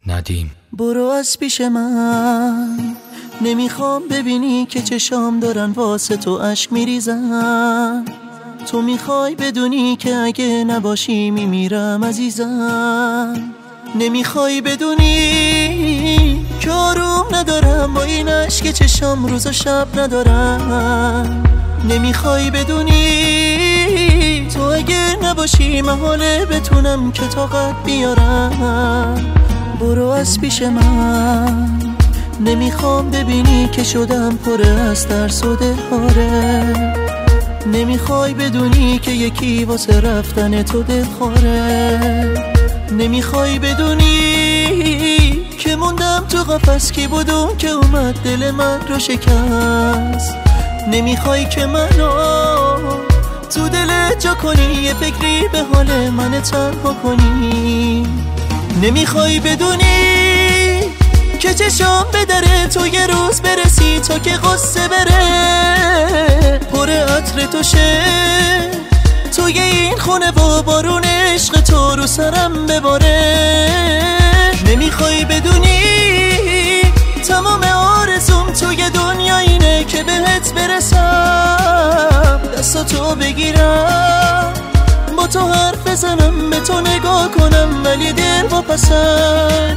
ندیم. برو از پیش من، نمیخوام ببینی که چشام دارن واسه تو اشک میریزن. تو میخوای بدونی که اگه نباشی میمیرم عزیزم. نمیخوای بدونی که آروم ندارم با این اشک چشام روز و شب ندارم. نمیخوای بدونی تو اگه نباشی محاله بتونم که طاقت بیارم. برو از پیش من، نمیخوام ببینی که شدم پر از ترس و دلخواره. نمیخوای بدونی که یکی واسه رفتن تو دلخواره. نمیخوای بدونی که موندم تو قفس، کی بود اون که اومد دل من رو شکست. نمیخوای که منو تو دلت جا کنی، یه فکری به حال من تنها کنی. نمیخوای بدونی که چشام به در تو یه روز برسی تا که قصه بره پر عطر تو شه توی این خونه و بارون عشق تو رو سرم بباره. نمیخوای بدونی تمام آرزوم توی دنیا اینه که بهت برسم، دستاتو بگیرم با تو حرف بزنم، به تو نگاه کنم ولی دل واپسن.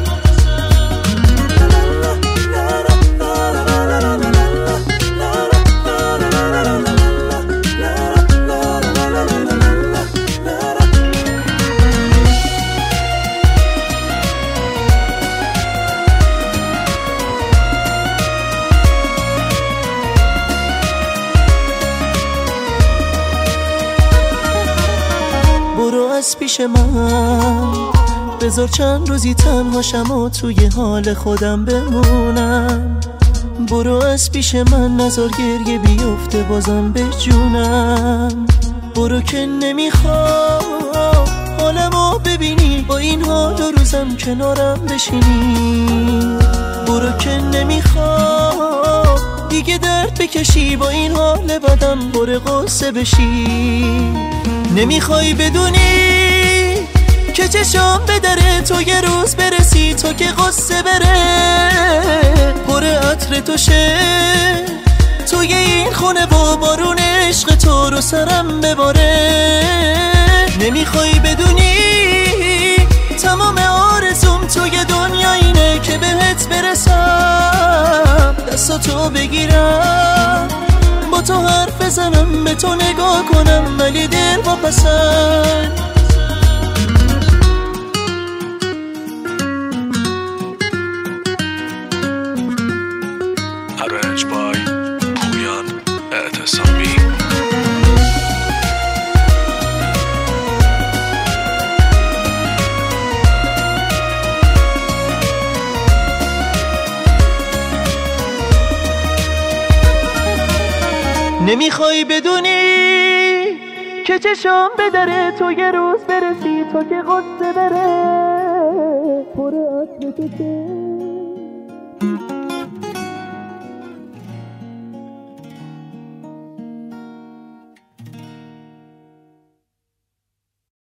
برو از پیش من، بذار چند روزی تنهاشم و توی حال خودم بمونم. برو از پیش من، نذار گریه بیفته بازم به جونم. برو که نمیخوام حالمو ببینی با این حال و روزم کنارم بشینی. برو که نمیخوام دیگه درد بکشی با این حال بدم پر قصه بشی. نمیخوای بدونی که چشام به در تو یه روز برسی تا که قصه بره پر عطر تو شه توی این خونه و بارون عشق تو رو سرم بباره. نمیخوای بدونی تمام آرزوم توی دنیا اینه که بهت برسم، دستاتو بگیرم با تو حرف بزنم، به تو نگاه کنم ولی دل واپسن. Arranged by پویان اعتصامی. نمیخوای بدونی که چشام به در تو یه روز برسی تا که قصه بره پر عطر تو